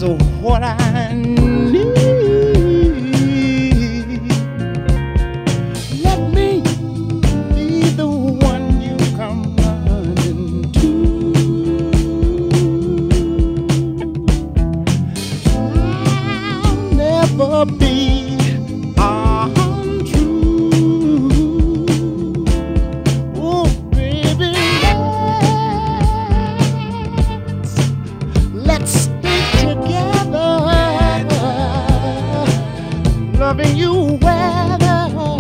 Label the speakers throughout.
Speaker 1: is what I need. Let me be the one you come running to. I'll never be untrue. Oh, baby, let's stay together, loving you weather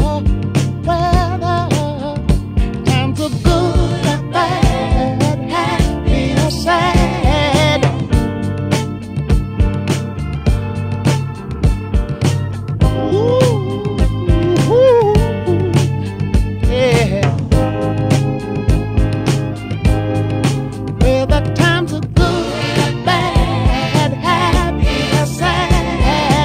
Speaker 1: times are good or bad, happy or sad. Ooh, yeah. Whether times are good or bad, happy or sad.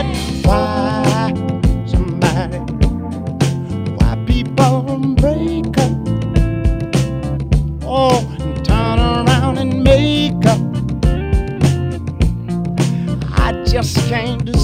Speaker 1: Why people break up, oh, and turn around and make up. I just can't